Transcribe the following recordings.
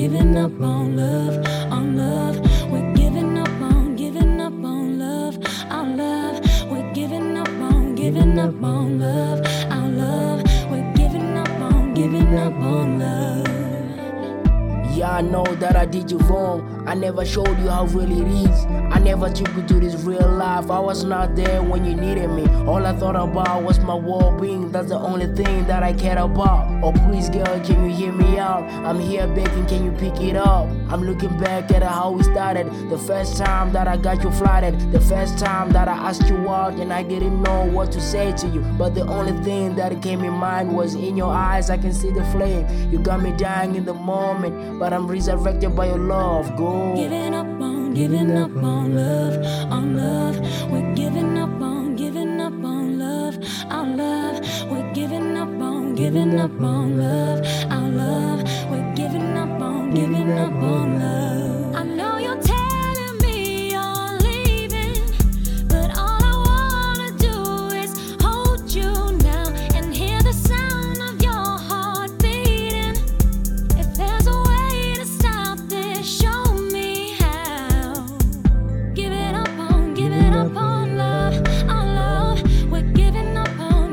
giving up on love, on love. We're giving up on love, on love. We're giving up on love, on love. We're giving up on love. Yeah, I know that I did you wrong. I never showed you how really it is. I never took you to this real life. I was not there when you needed me. All I thought about was my well-being. That's the only thing that I cared about. Oh please girl, can you hear me out? I'm here begging, can you pick it up? I'm looking back at how we started. The first time that I got you flattered. The first time that I asked you out and I didn't know what to say to you. But the only thing that came in mind was in your eyes I can see the flame. You got me dying in the moment, but I'm resurrected by your love. Go. Giving up on love, on love. We're giving up on love, on love. We're giving up on love, on love. We're giving up on love. I know you're telling me you're leaving, but all I wanna do is hold you now and hear the sound of your heart beating. If there's a way to stop this, show me how. Giving up on love, on love. We're giving up on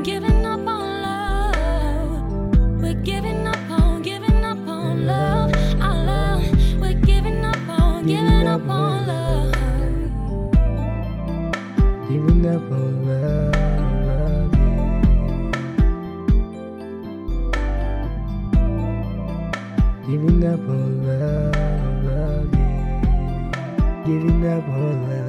love. We're giving up on love, on love. We're giving up on love. Giving up on love, Giving up on love, Giving up on love.